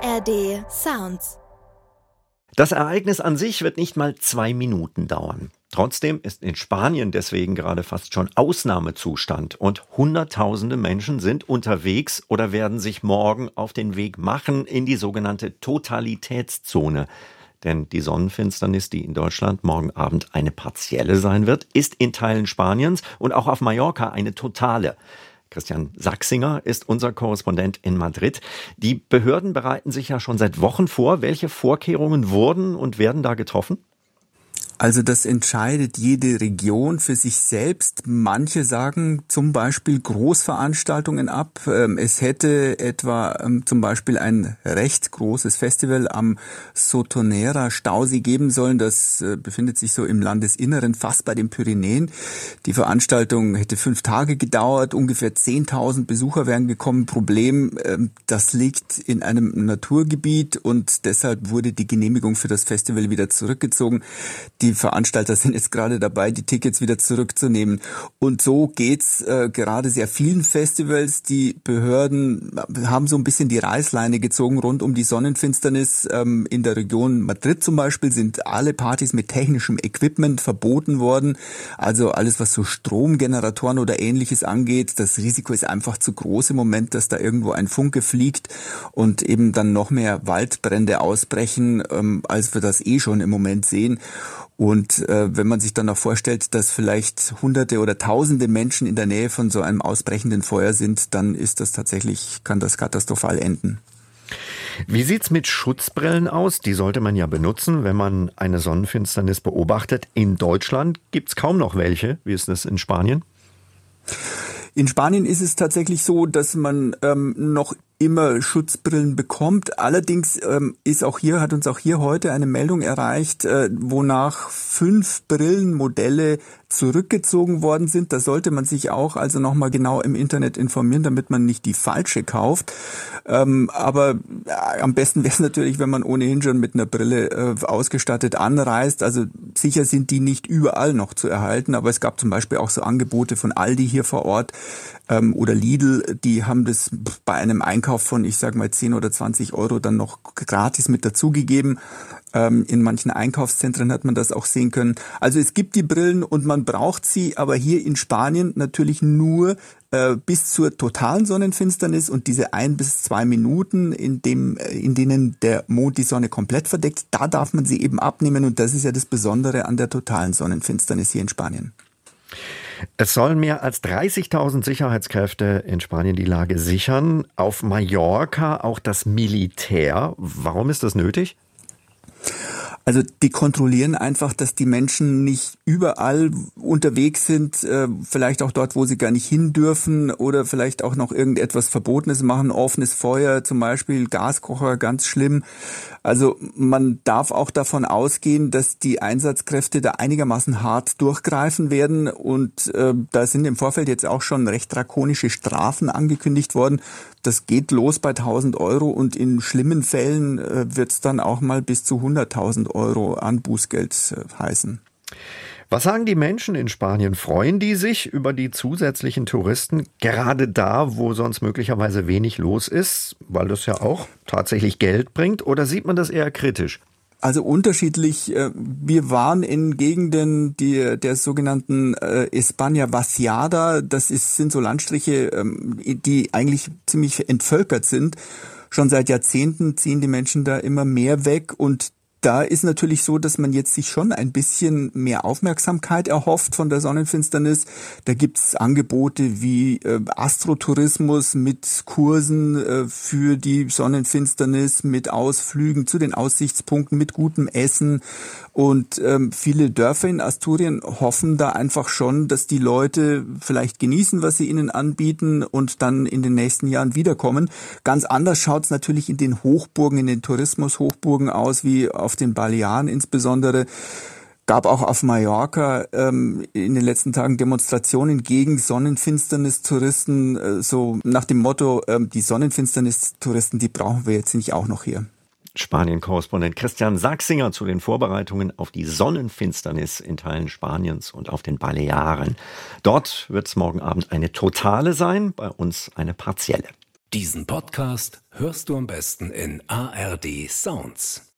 ARD Sounds. Das Ereignis an sich wird nicht mal 2 Minuten dauern. Trotzdem ist in Spanien deswegen gerade fast schon Ausnahmezustand und Hunderttausende Menschen sind unterwegs oder werden sich morgen auf den Weg machen in die sogenannte Totalitätszone. Denn die Sonnenfinsternis, die in Deutschland morgen Abend eine partielle sein wird, ist in Teilen Spaniens und auch auf Mallorca eine totale. Christian Sachsinger ist unser Korrespondent in Madrid. Die Behörden bereiten sich ja schon seit Wochen vor. Welche Vorkehrungen wurden und werden da getroffen? Also das entscheidet jede Region für sich selbst. Manche sagen zum Beispiel Großveranstaltungen ab. Es hätte etwa zum Beispiel ein recht großes Festival am Sotonera Stausee geben sollen. Das befindet sich so im Landesinneren, fast bei den Pyrenäen. Die Veranstaltung hätte 5 Tage gedauert. Ungefähr 10.000 Besucher wären gekommen. Problem, das liegt in einem Naturgebiet und deshalb wurde die Genehmigung für das Festival wieder zurückgezogen. Die Veranstalter sind jetzt gerade dabei, die Tickets wieder zurückzunehmen. Und so geht's gerade sehr vielen Festivals. Die Behörden haben so ein bisschen die Reißleine gezogen rund um die Sonnenfinsternis. In der Region Madrid zum Beispiel sind alle Partys mit technischem Equipment verboten worden. Also alles, was so Stromgeneratoren oder Ähnliches angeht. Das Risiko ist einfach zu groß im Moment, dass da irgendwo ein Funke fliegt und eben dann noch mehr Waldbrände ausbrechen, als wir das schon im Moment sehen. Und wenn man sich dann noch vorstellt, dass vielleicht Hunderte oder Tausende Menschen in der Nähe von so einem ausbrechenden Feuer sind, dann ist das tatsächlich, kann das katastrophal enden. Wie sieht's mit Schutzbrillen aus? Die sollte man ja benutzen, wenn man eine Sonnenfinsternis beobachtet. In Deutschland gibt's kaum noch welche. Wie ist das in Spanien? In Spanien ist es tatsächlich so, dass man noch immer Schutzbrillen bekommt. Allerdings hat uns auch hier heute eine Meldung erreicht, wonach 5 Brillenmodelle zurückgezogen worden sind. Da sollte man sich auch also nochmal genau im Internet informieren, damit man nicht die falsche kauft. Aber am besten wäre es natürlich, wenn man ohnehin schon mit einer Brille ausgestattet anreist. Also sicher sind die nicht überall noch zu erhalten, aber es gab zum Beispiel auch so Angebote von Aldi hier vor Ort oder Lidl, die haben das bei einem Einkauf von, ich sag mal 10 oder 20 Euro dann noch gratis mit dazugegeben. In manchen Einkaufszentren hat man das auch sehen können. Also es gibt die Brillen und man braucht sie, aber hier in Spanien natürlich nur bis zur totalen Sonnenfinsternis und diese 1 bis 2 Minuten, in denen der Mond die Sonne komplett verdeckt, da darf man sie eben abnehmen und das ist ja das Besondere an der totalen Sonnenfinsternis hier in Spanien. Es sollen mehr als 30.000 Sicherheitskräfte in Spanien die Lage sichern. Auf Mallorca auch das Militär. Warum ist das nötig? Also die kontrollieren einfach, dass die Menschen nicht überall unterwegs sind, vielleicht auch dort, wo sie gar nicht hin dürfen oder vielleicht auch noch irgendetwas Verbotenes machen, offenes Feuer zum Beispiel, Gaskocher, ganz schlimm. Also man darf auch davon ausgehen, dass die Einsatzkräfte da einigermaßen hart durchgreifen werden und da sind im Vorfeld jetzt auch schon recht drakonische Strafen angekündigt worden. Das geht los bei 1.000 Euro und in schlimmen Fällen wird es dann auch mal bis zu 100.000 Euro an Bußgeld heißen. Was sagen die Menschen in Spanien? Freuen die sich über die zusätzlichen Touristen, gerade da, wo sonst möglicherweise wenig los ist, weil das ja auch tatsächlich Geld bringt, oder sieht man das eher kritisch? Also unterschiedlich. Wir waren in Gegenden der sogenannten España Vaciada. Sind so Landstriche, die eigentlich ziemlich entvölkert sind. Schon seit Jahrzehnten ziehen die Menschen da immer mehr weg und da ist natürlich so, dass man jetzt sich schon ein bisschen mehr Aufmerksamkeit erhofft von der Sonnenfinsternis. Da gibt's Angebote wie Astrotourismus mit Kursen für die Sonnenfinsternis, mit Ausflügen zu den Aussichtspunkten, mit gutem Essen. Und viele Dörfer in Asturien hoffen da einfach schon, dass die Leute vielleicht genießen, was sie ihnen anbieten und dann in den nächsten Jahren wiederkommen. Ganz anders schaut's natürlich in den Hochburgen, in den Tourismushochburgen aus, wie auf den Balearen insbesondere. Gab auch auf Mallorca in den letzten Tagen Demonstrationen gegen Sonnenfinsternis-Touristen, so nach dem Motto, die Sonnenfinsternis-Touristen, die brauchen wir jetzt nicht auch noch hier. Spanien-Korrespondent Christian Sachsinger zu den Vorbereitungen auf die Sonnenfinsternis in Teilen Spaniens und auf den Balearen. Dort wird es morgen Abend eine totale sein, bei uns eine partielle. Diesen Podcast hörst du am besten in ARD Sounds.